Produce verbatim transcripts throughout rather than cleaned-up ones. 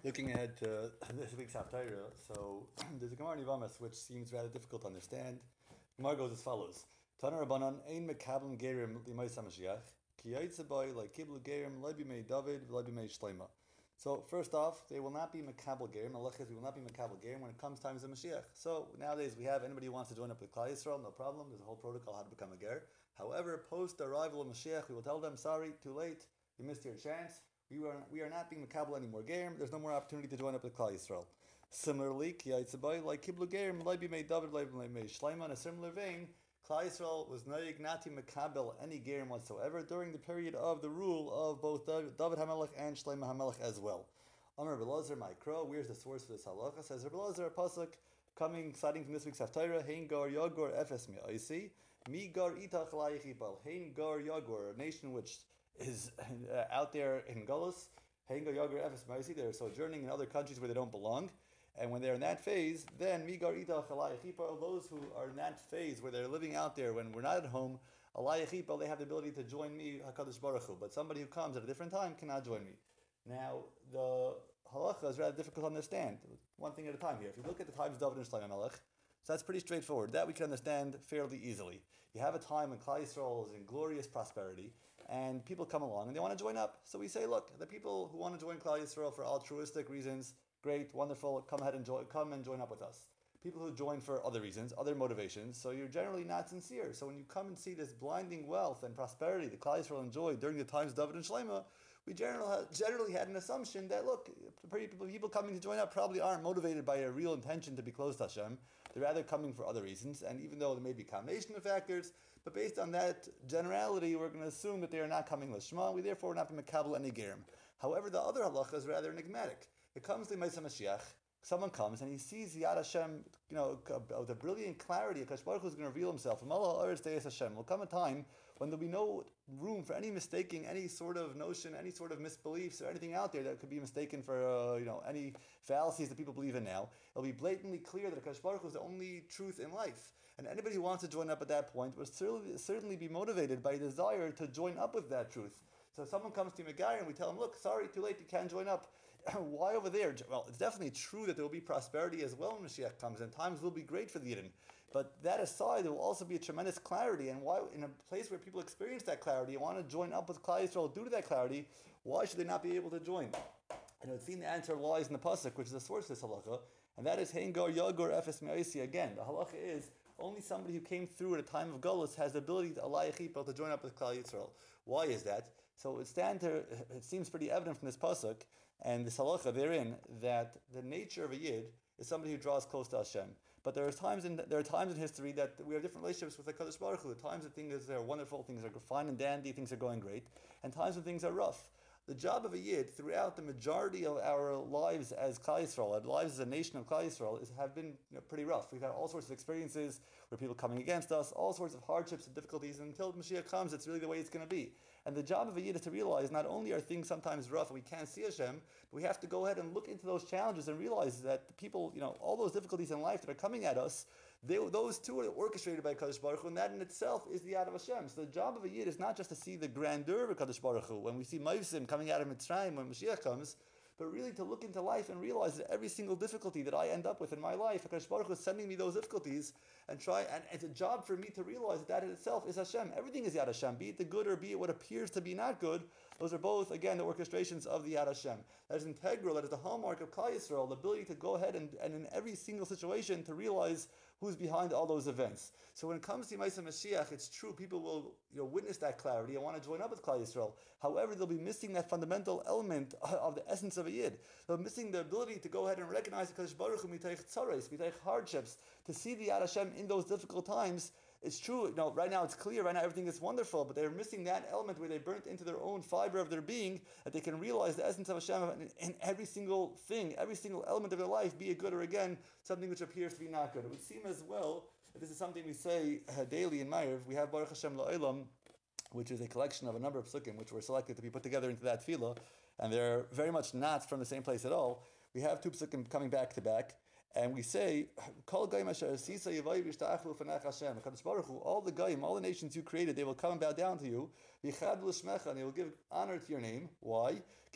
Looking ahead to this week's Haftarah, so there's a Gemara in Yevamos which seems rather difficult to understand. Gemara goes as follows: Tana Rabbanan ein mekablim gerim limos hamashiach ki yaitzaboy like kiblu gerim lebimei David lebimei Shleima. So first off, they will not be mekabel gerim. Halachas, we will not be mekabel gerim when it comes time to Mashiach. So nowadays we have anybody who wants to join up with Klal Yisrael, no problem. There's a whole protocol how to become a ger. However, post the arrival of Mashiach, we will tell them, sorry, too late, you missed your chance. We are, we are not being Makabel anymore Gerim. There's no more opportunity to join up with Klal Yisrael. Similarly, Ki Yaitzabai, like Kiblu Gerim, Leibi Mei David, Leibi Mei Shleima, in a similar vein, Klal Yisrael was Noyig Nati Makabel any Gerim whatsoever during the period of the rule of both David HaMelech and Shleima HaMelech as well. Amar Belazar Ma'ikro, where's the source for this halacha? Says Belazar, a pasuk coming, citing from this week's Haftarah, Hein Gar Yagor Efes Mi'aisi, Mi Gar Itach La'yichipal, Hein Gar Yagor, a nation which is uh, out there in Gullus, Henga Yagar Efes Maisi, they're sojourning in other countries where they don't belong. And when they're in that phase, then Migar Ita Chalai Chipa, those who are in that phase where they're living out there when we're not at home, Alai Chipa, they have the ability to join me, HaKadosh Baruch Hu. But somebody who comes at a different time cannot join me. Now, the halacha is rather difficult to understand. One thing at a time here. If you look at the times of David and Shlomo Melech, so that's pretty straightforward. That we can understand fairly easily. You have a time when Klal Yisrael is in glorious prosperity, and people come along and they want to join up. So we say, look, the people who want to join Klal Yisrael for altruistic reasons, great, wonderful, come ahead and join, come and join up with us. People who join for other reasons, other motivations, so you're generally not sincere. So when you come and see this blinding wealth and prosperity that Klal Yisrael enjoyed during the times of David and Shlomo, we generally generally had an assumption that, look, people, people coming to join up probably aren't motivated by a real intention to be close to Hashem. They're rather coming for other reasons, and even though there may be a combination of factors, but based on that generality, we're going to assume that they are not coming Lishma. We therefore are not being Makabel any Gerim. However, the other halacha is rather enigmatic. It comes to Maisa Mashiach. Someone comes and he sees Yad Hashem, you know, the brilliant clarity. Akash Baruch Hu is going to reveal himself. Hashem. Will come a time when there'll be no room for any mistaking, any sort of notion, any sort of misbeliefs or anything out there that could be mistaken for, uh, you know, any fallacies that people believe in now. It'll be blatantly clear that Akash Baruch Hu is the only truth in life. And anybody who wants to join up at that point will certainly, certainly be motivated by a desire to join up with that truth. So someone comes to Megai and we tell him, look, sorry, too late, you can't join up. Why over there? Well, it's definitely true that there will be prosperity as well when Mashiach comes, and times will be great for the Yidden. But that aside, there will also be a tremendous clarity, and why, in a place where people experience that clarity and want to join up with Klal Yisrael due to that clarity, why should they not be able to join? And it would seem the answer lies in the pasuk, which is the source of this halacha, and that is Hengar Yagor Efes Me'aisi. Again, the halacha is only somebody who came through at a time of Gullus has the ability to alai chipah to join up with Klal Yisrael. Why is that? So it stands to, it seems pretty evident from this pasuk and this halacha therein that the nature of a yid is somebody who draws close to Hashem. But there are times in there are times in history that we have different relationships with the Kadosh Baruch Hu. Times that things are wonderful, things are fine and dandy, things are going great, and times when things are rough. The job of a Yid throughout the majority of our lives as Klal Yisrael, our lives as a nation of Klal Yisrael, is, have been you know, pretty rough. We've had all sorts of experiences where people coming against us, all sorts of hardships and difficulties, and until Mashiach comes, it's really the way it's going to be. And the job of a Yid is to realize not only are things sometimes rough and we can't see Hashem, but we have to go ahead and look into those challenges and realize that the people, you know, all those difficulties in life that are coming at us, they, those too are orchestrated by Kadosh Baruch Hu, and that in itself is the Yad of Hashem. So the job of a Yid is not just to see the grandeur of Kadosh Baruch Hu. When we see Mavsim coming out of Mitzrayim when Mashiach comes, but really to look into life and realize that every single difficulty that I end up with in my life, HaKadosh Baruch Hu is sending me those difficulties, and try, and it's a job for me to realize that that in itself is Hashem. Everything is Yad Hashem, be it the good or be it what appears to be not good. Those are both, again, the orchestrations of the Yad Hashem. That is integral, that is the hallmark of Klal Yisrael, the ability to go ahead and, and in every single situation to realize who's behind all those events. So when it comes to Yemaisa Mashiach, it's true, people will you know, witness that clarity and want to join up with Klal Yisrael. However, they'll be missing that fundamental element of the essence of a Yid. They're missing the ability to go ahead and recognize the Kadosh Baruch Hu mitaych tzaros, mitaych hardships, to see the Yad Hashem in those difficult times. It's true, you know, right now it's clear, right now everything is wonderful, but they're missing that element where they burnt into their own fiber of their being, that they can realize the essence of Hashem in, in every single thing, every single element of their life, be it good or again, something which appears to be not good. It would seem as well that this is something we say uh, daily in Ma'ariv. We have Baruch Hashem La'olam, which is a collection of a number of psukim which were selected to be put together into that tefillah, and they're very much not from the same place at all. We have two psukim coming back to back, and we say, Kol Goyim asher asisa yavai v'yishta'achlu l'fanech Hashem. HaKadosh Baruch Hu, all the Goyim, all the nations you created, they will come and bow down to you, v'yichad l'shmecha, and they will give honor to your name. Why?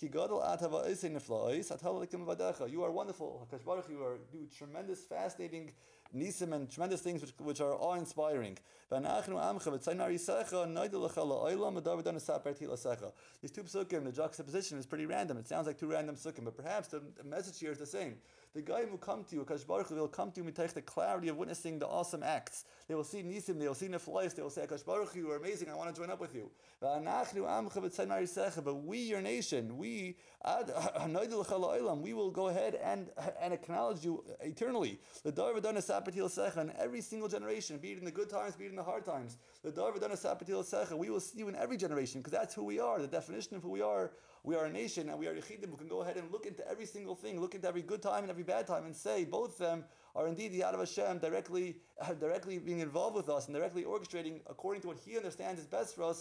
Ki gadol atava oisei nefla'os, atala likim vadecha. You are wonderful, Hakadosh Baruch Hu, you are do tremendous, fascinating nisim and tremendous things which, which are awe-inspiring. These two psukim, the juxtaposition is pretty random. It sounds like two random psukim, but perhaps the, the message here is the same. The guy who come to you, Hakadosh Baruch Hu, will come to you with the clarity of witnessing the awesome acts. They will see nisim, they will see neflais, they will say, Hakadosh Baruch Hu, you are amazing, I want to join up with you. But we, your nation, we, we will go ahead and, and acknowledge you eternally. The in every single generation, be it in the good times, be it in the hard times. The we will see you in every generation, because that's who we are. The definition of who we are, we are a nation, and we are Yechidim who can go ahead and look into every single thing, look into every good time and every bad time, and say both of them are indeed the Yad of Hashem directly, uh, directly being involved with us and directly orchestrating according to what He understands is best for us